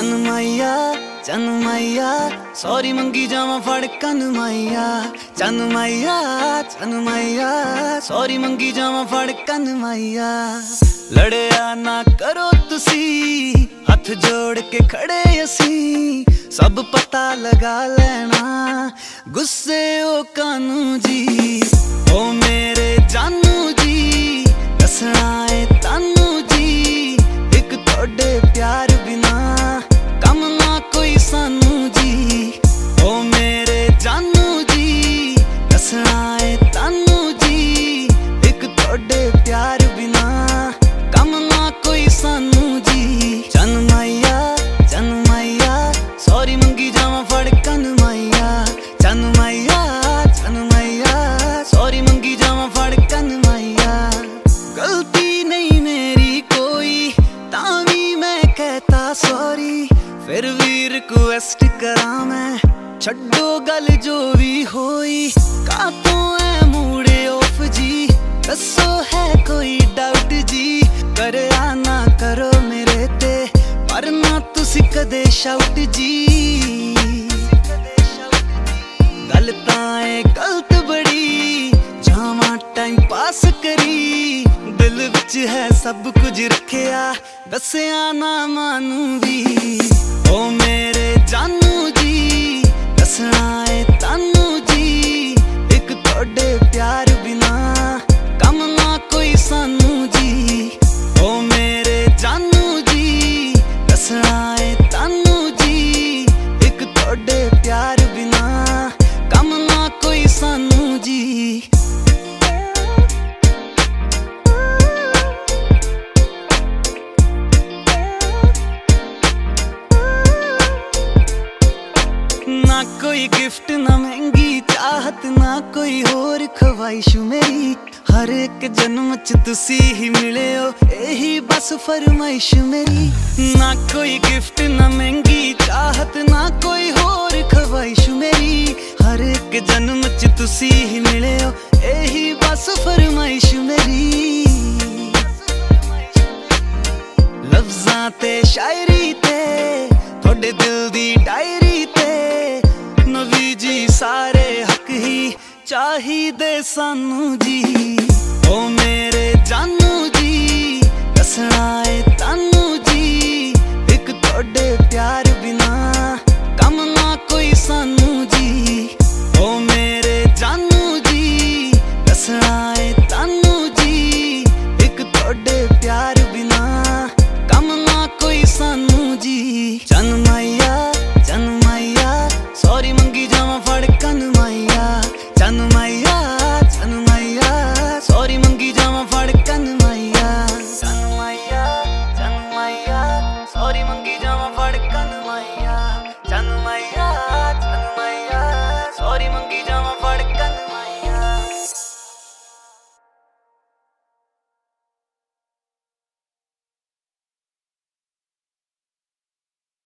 चन माइया सॉरी मंगी जावा फड़ कन माइया। चन माइया सॉरी मंगी जावा फड़ कन माइया। लड़िया ना करो तुसी हथ जोड़ के खड़े असी, सब पता लगा लेना गुस्से ओ कानू जी। ओ मेरे जानू जी दसना है तानू जी, एक थोड़े प्यार बिना कम ना कोई सानू जी। ओ मेरे जानू जी दसना है तानू जी, एक थोड़े प्यार बिना कम ना कोई सानू जी। चन माइया सॉरी मंगी जावा फड़ कन माइया। चन माइया सॉरी मंगी जावा फड़ कन माइया। गलती नहीं मेरी कोई तावी मैं कहता सॉरी, फिर भी रिक्वेस्ट करा मैं छड्डो गल जो भी होई। का तो है मूडे ऑफ जी, दसो है कोई डाउट जी। करे ना करो मेरे ते पर ना तुसी कदे शाउट जी। गल तां है गलत बड़ी जावा टाइम पास करी, दिल विच है सब कुछ रखिया दसिया ना मानू भी। ओ मेरे जानू जी दसना है तानू जी, एक थोड़े प्यार बिना कम ना कोई सानू जी। ओ मेरे जानू जी दसना है तानू जी, एक थोड़े प्यार बिना कम ना कोई सानू जी। ना कोई गिफ्ट ना महंगी चाहत ना कोई होर ख्वाहिश मेरी, हर एक जन्म च तुसी ही मिले हो यही बस फरमाइश मेरी। ना कोई गिफ्ट ना महंगी चाहत ना कोई होर ख्वाहिश मेरी, हर एक जन्म च तुसी ही मिले हो यही बस फरमाइश मेरी। लफ्जां ते शायरी ते थोड़े दिल दी डायरी ते नवी जी सारे हक ही चाहिदे सानू जी। ओ मेरे जानू जी दसना है तानू जी, एक थोड़े प्यार बिना